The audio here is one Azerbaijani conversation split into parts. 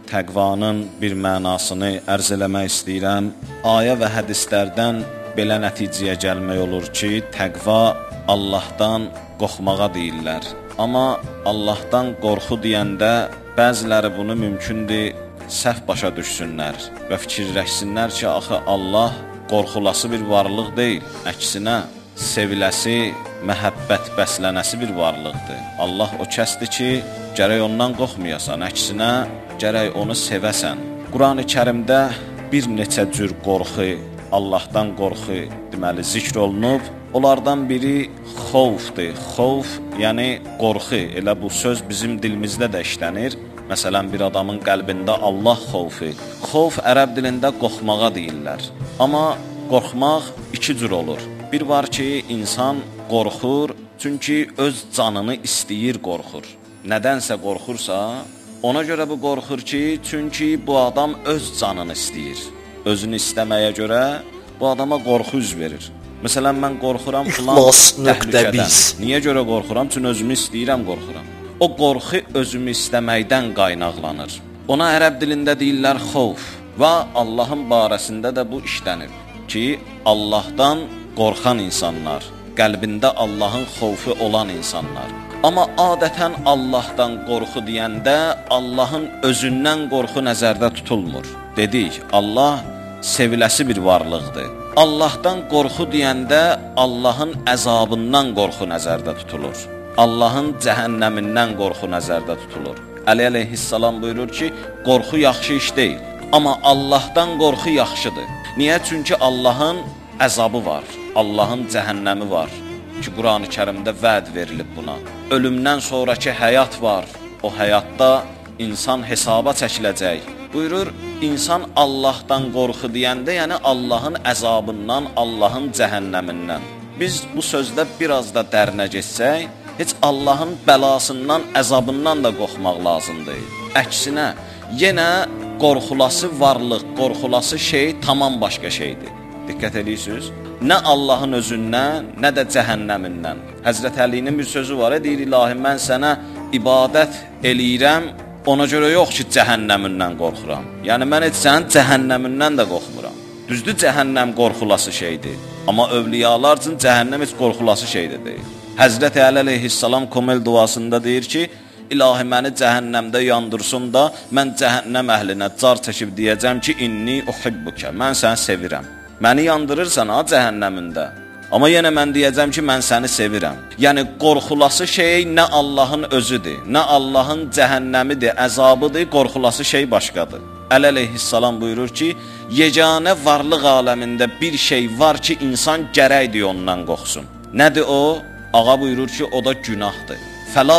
təqvanın bir mənasını ərz eləmək istəyirəm. Ayə və hədislərdən belə nəticəyə gəlmək olur ki, təqva Allahdan qorxmağa deyirlər. Amma Allahdan qorxu deyəndə bəziləri bunu mümkündür səhv başa düşsünlər və fikirləşsinlər ki, axı Allah qorxulası bir varlıq deyil, əksinə seviləsi, məhəbbət bəslənəsi bir varlıqdır. Allah o kəsdir ki, gərək ondan qorxmayasan, əksinə gərək onu sevəsən. Qurani Kərimdə bir neçə cür qorxu, Allahdan qorxu deməli zikr olunub. Onlardan biri xovfdur. Xovf, yəni qorxu. Elə bu söz bizim dilimizdə də işlənir. Məsələn, bir adamın qəlbində Allah xovfu. Xovf ərəb dilində qorxmağa deyirlər. Amma qorxmaq iki cür olur. Bir var ki, insan qorxur, çünki öz canını istəyir, qorxur. Nədənsə qorxursa, ona görə bu qorxur ki, çünki bu adam öz canını istəyir. Özünü istəməyə görə bu adama qorxu üz verir. Məsələn, mən qorxuram filan təhlükədən. Niyə görə qorxuram? Çünki özümü istəyirəm, qorxuram. O qorxu özümü istəməkdən qaynaqlanır. Ona ərəb dilində deyirlər xovf və Allahın barəsində də bu işlənir ki, Allahdan qorxan insanlar, qəlbində Allahın xovfu olan insanlar. Amma adətən Allahdan qorxu deyəndə Allahın özündən qorxu nəzərdə tutulmur. Dedik, Allah seviləsi bir varlıqdır. Allahdan qorxu deyəndə Allahın əzabından qorxu nəzərdə tutulur. Allahın cəhənnəmindən qorxu nəzərdə tutulur. Əli əleyhissalam buyurur ki, qorxu yaxşı iş deyil. Amma Allahdan qorxu yaxşıdır. Niyə? Çünki Allahın əzabı var, Allahın cəhənnəmi var ki, Qurani Kərimdə vəd verilib buna. Ölümdən sonraki həyat var, o həyatda insan hesaba çəkiləcək. Buyurur, insan Allahdan qorxu deyəndə, yəni Allahın əzabından, Allahın cəhənnəmindən. Biz bu sözdə biraz da dərinə geçsək, heç Allahın bəlasından, əzabından da qorxmaq lazımdır. Əksinə, yenə qorxulası varlıq, qorxulası şey tamam başqa şeydir. Diqqət edirsiniz? Nə Allahın özündən, nə də cəhənnəmindən. Həzrət Əlinin bir sözü var, deyir, ilahi, mən sənə ibadət eləyirəm, ona görə yox ki, cəhənnəmindən qorxuram. Yəni, mən heç sənin cəhənnəmindən də qorxmuram. Düzdür, cəhənnəm qorxulası şeydir. Amma övliyalar üçün cəhənnəm heç qorxulası şeydir deyil. Həzrət Əli əleyhissalam Komel duasında deyir ki, İlahi, məni cəhənnəmdə yandırsın da, mən cəhənnəm əhlinə car çəkib deyəcəm ki, inni uhibbukə, mən səni sevirəm. Məni yandırırsan ha cəhənnəmində. Amma yenə mən deyəcəm ki, mən səni sevirəm. Yəni, qorxulası şey nə Allahın özüdür, nə Allahın cəhənnəmidir, əzabıdır, qorxulası şey başqadır. Əli əleyhissalam buyurur ki, yeganə varlıq aləmində bir şey var ki, insan gərəkdir ondan qorxsun. Nədir o? Ağa buyurur ki, o da günahdır. Fəla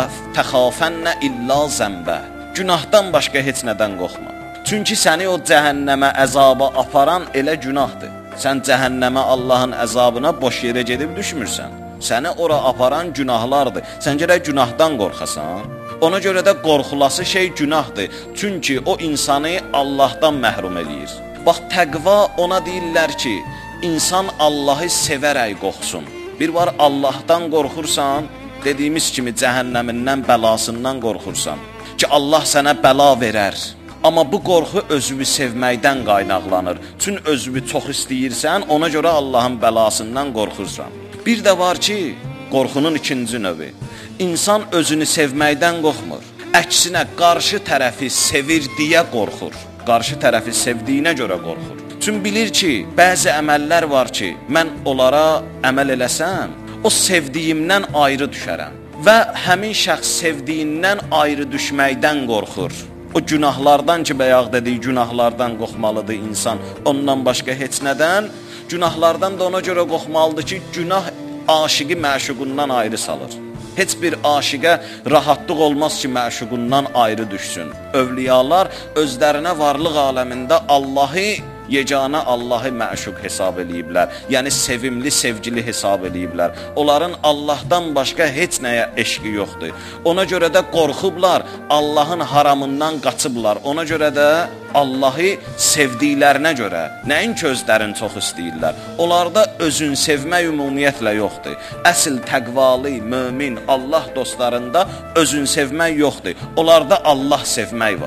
təxafənnə illa zəmbə. Günahdan başqa heç nədən qorxma. Çünki səni o cəhənnəmə, əzaba aparan elə günahdır. Sən cəhənnəmə, Allahın əzabına boş yerə gedib düşmürsən. Səni ora aparan günahlardır. Sən gərək günahdan qorxasan. Ona görə də qorxulası şey günahdır. Çünki o insanı Allahdan məhrum eləyir. Bax, təqva ona deyirlər ki, insan Allahı sevərək qorxsun. Bir var Allahdan qorxursan, dediyimiz kimi cəhənnəmindən, bəlasından qorxursan ki, Allah sənə bəla verər. Amma bu qorxu özünü sevməkdən qaynaqlanır. Çünki özünü çox istəyirsən, ona görə Allahın bəlasından qorxursan. Bir də var ki, qorxunun ikinci növü. İnsan özünü sevməkdən qorxmur. Əksinə, qarşı tərəfi sevir deyə qorxur. Qarşı tərəfi sevdiyinə görə qorxur. Çünki bilir ki, bəzi əməllər var ki, mən onlara əməl eləsəm, o sevdiyimdən ayrı düşərəm. Və həmin şəxs sevdiyindən ayrı düşməkdən qorxur. O günahlardan ki, bayaq dediyi günahlardan qorxmalıdır insan, ondan başqa heç nədən. Günahlardan da ona görə qorxmalıdır ki, günah aşiqi məşuqundan ayrı salır. Heç bir aşiqə rahatlıq olmaz ki, məşuqundan ayrı düşsün. Övliyalar özlərinə varlıq aləmində Allahı, yeganə Allahı məşuq hesab eləyiblər. Yəni, sevimli, sevgili hesab eləyiblər. Onların Allahdan başqa heç nəyə eşqi yoxdur. Ona görə də qorxublar, Allahın haramından qaçıblar. Ona görə də Allahı sevdiklərinə görə, nəinki özlərini çox istəyirlər. Onlarda özün sevmək ümumiyyətlə yoxdur. Əsl təqvalı, mömin, Allah dostlarında özün sevmək yoxdur. Onlarda Allah sevmək var.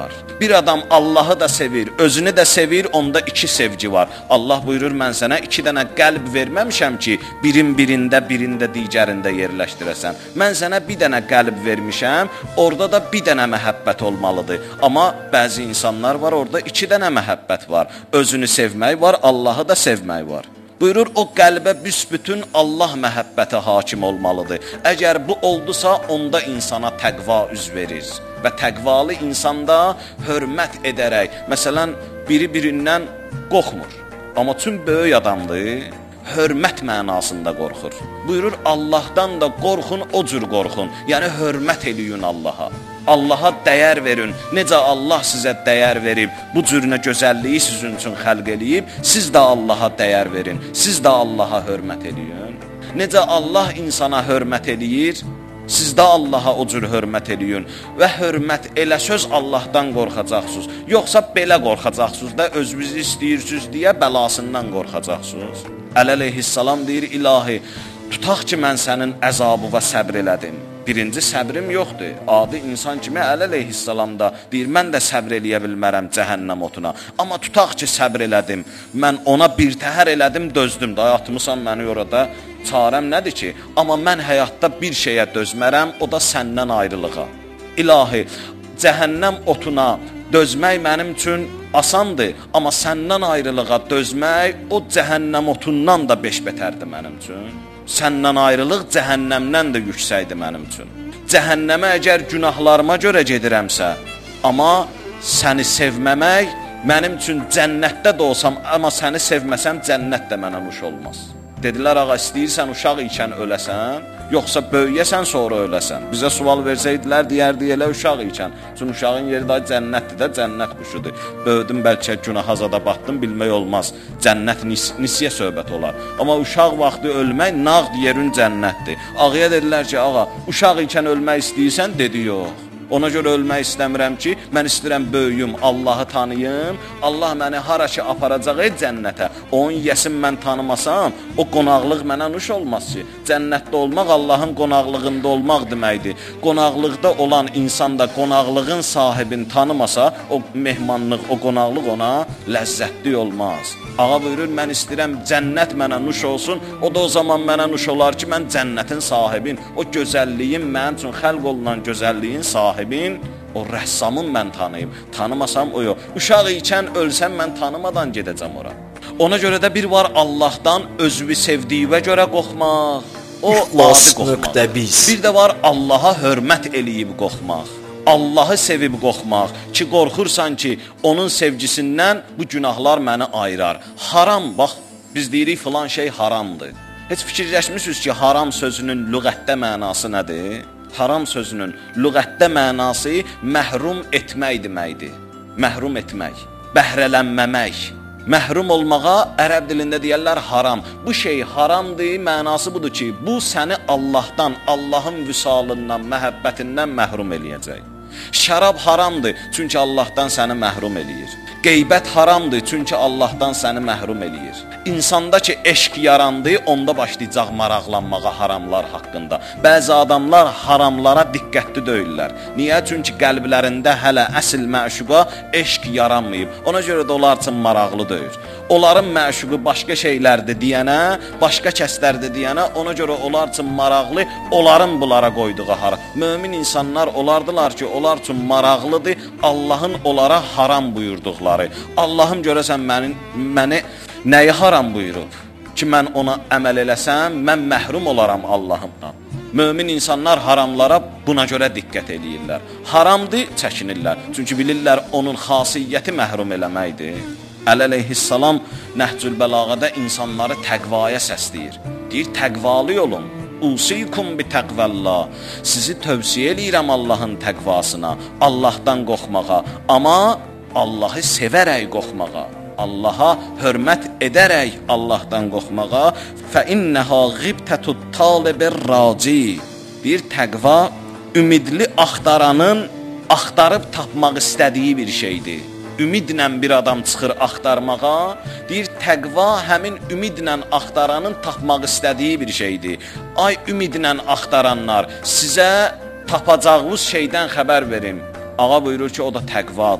bir adam Allahı da sevir, özünü də sevir, onda iki sevgi var. Allah buyurur, mən sənə 2 dənə qəlb verməmişəm ki, birin birində, birində digərində yerləşdirəsən. Mən sənə 1 dənə qəlb vermişəm, orada da 1 dənə məhəbbət olmalıdır. Amma bəzi insanlar var, orada 2 dənə məhəbbət var. Özünü sevmək var, Allahı da sevmək var. Buyurur, o qəlbə büsbütün Allah məhəbbəti hakim olmalıdır. Əgər bu oldusa, onda insana təqva üz verir. Və təqvalı insanda hörmət edərək, məsələn, biri-birindən qorxmur. Amma tüm böyük adamdır, hörmət mənasında qorxur. Buyurur, Allahdan da qorxun, o cür qorxun. Yəni, hörmət eləyin Allaha. Allaha dəyər verin. Necə Allah sizə dəyər verib, bu cürünə gözəlliyi sizin üçün xəlq eləyib, siz də Allaha dəyər verin. Siz də Allaha hörmət eləyin. Necə Allah insana hörmət eləyir, siz də Allaha o cür hörmət eləyin. Və hörmət elə söz Allahdan qorxacaqsınız. Yoxsa belə qorxacaqsınız da özünüzü istəyirsiniz deyə bəlasından qorxacaqsınız. Əleyhissalam deyir, ilahi, tutaq ki, mən sənin əzabı və səbr elədim. Birinci səbrim yoxdur. Adi insan kimi əleyhissalam da deyir, mən də səbr eləyə bilmərəm cəhənnəm otuna. Amma tutaq ki, səbr elədim, mən ona birtəhər elədim, dözdüm. Dayatmısan məni orada, çarəm nədir ki? Amma mən həyatda bir şeyə dözmərəm, o da səndən ayrılığa. İlahi, cəhənnəm otuna dözmək mənim üçün asandır, amma səndən ayrılığa dözmək o cəhənnəm otundan da 5 betərdir mənim üçün. Səndən ayrılıq cəhənnəmdən də yüksəkdir mənim üçün. Cəhənnəmə əgər günahlarıma görə gedirəmsə, amma səni sevməmək mənim üçün cənnətdə də olsam, amma səni sevməsəm cənnət də mənə nuş olmaz. Dedilər, ağa, istəyirsən uşaq ikən öləsən, yoxsa böyüyəsən sonra öləsən. Bizə sual versəydilər, deyərdi elə uşaq ikən. Çünki uşağın yeri daha cənnətdir də, cənnət quşudur. Böyüdüm, bəlkə günaha zada batdım, bilmək olmaz. Cənnət nisiyə söhbət olar. Amma uşaq vaxtı ölmək nağd yerin cənnətdir. Ağaya dedilər ki, ağa, uşaq ikən ölmək istəyirsən? Dedi, yox. Ona görə ölmək istəmirəm ki, mən istəyirəm böyüyüm, Allahı tanıyım, Allah məni hara ki aparacaq cənnətə, onun yəsin mən tanımasam, o qonaqlıq mənə nuş olmaz ki. Cənnətdə olmaq Allahın qonaqlığında olmaq deməkdir. Qonaqlıqda olan insan da qonaqlığın sahibini tanımasa, o mehmanlıq, o qonaqlıq ona ləzzətli olmaz. Ağa buyurur, mən istəyirəm cənnət mənə nuş olsun, o da o zaman mənə nuş olar ki, mən cənnətin sahibin, o gözəlliyin, mənim üçün xəlq olunan gözəlliyin sahibin, o rəssamın mən tanıyım. Tanımasam o yox. Uşaq ikən ölsəm mən tanımadan gedəcəm ora. Ona görə də bir var Allahdan özünü sevdiyivə görə qorxmaq, o adi qorxmaq. Bir də var Allaha hörmət eləyib qorxmaq. Allahı sevib qorxmaq ki, qorxursan ki, onun sevgisindən bu günahlar məni ayırar. Haram, bax, biz deyirik filan şey haramdır. Heç fikirləşmişsiniz ki, haram sözünün lüğətdə mənası nədir? Haram sözünün lüğətdə mənası məhrum etmək deməkdir. Məhrum etmək, bəhrələnməmək. Məhrum olmağa ərəb dilində deyərlər haram. Bu şey haramdır, mənası budur ki, bu səni Allahdan, Allahın vüsalından, məhəbbətindən məhrum eləyəcək. Şərab haramdır, çünki Allahdan səni məhrum eləyir. Qeybət haramdır, çünki Allahdan səni məhrum eləyir. İnsanda ki, eşq yarandı, onda başlayacaq maraqlanmağa haramlar haqqında. Bəzi adamlar haramlara diqqətli deyirlər. Niyə? Çünki qəlblərində hələ əsl məşuqa eşq yaranmayıb. Ona görə də onlar üçün maraqlı deyir. Onların məşuqu başqa şeylərdir deyənə, başqa kəslərdir deyənə, ona görə onlar üçün maraqlı, onların bunlara qoyduğu haram. Mömin insanlar olardılar ki, onlar üçün maraqlıdır Allahın onlara haram buyurduqları. Allahım görəsən məni nəyi haram buyurub ki, mən ona əməl eləsəm, mən məhrum olaram Allahımdan. Mömin insanlar haramlara buna görə diqqət edirlər. Haramdır, çəkinirlər. Çünki bilirlər, onun xasiyyəti məhrum eləməkdir. Əleyhissalam Nəhcül Bəlağədə insanları təqvaya səsləyir. Deyir, təqvalı olun. Usikum bi təqvəllah. Sizi tövsiyə eləyirəm Allahın təqvasına, Allahdan qorxmağa, amma Allahı sevərək qorxmağa. Allaha hörmət edərək Allahdan qorxmağa. Fə innəhə ğibtətut talibir raci. Bir təqva ümidli axtaranın axtarıb tapmaq istədiyi bir şeydir. Ümidlə bir adam çıxır axtarmağa, deyir təqva həmin ümidlə axtaranın tapmaq istədiyi bir şeydir. Ay ümidlə axtaranlar, sizə tapacağınız şeydən xəbər verim. Ağa buyurur ki, o da təqvadır.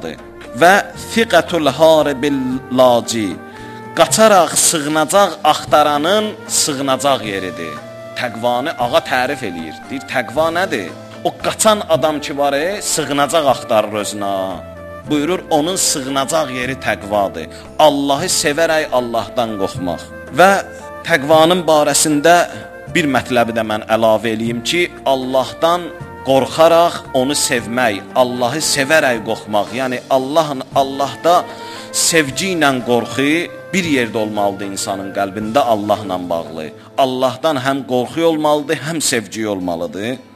və fiqətul haribil laci, qaçaraq sığınacaq axtaranın sığınacaq yeridir. Təqvanı ağa tərif eləyir. Deyir, təqva nədir? O qaçan adam ki var, sığınacaq axtarır özünə. Buyurur, onun sığınacaq yeri təqvadır. Allahı sevərək Allahdan qorxmaq. Və təqvanın barəsində bir mətləbi də mən əlavə eləyim ki, Allahdan qorxaraq onu sevmək, Allahı sevərək qorxmaq. Yəni Allahda sevgi ilə qorxu bir yerdə olmalıdır insanın qəlbində Allahla bağlı. Allahdan həm qorxu olmalıdır, həm sevgi olmalıdır.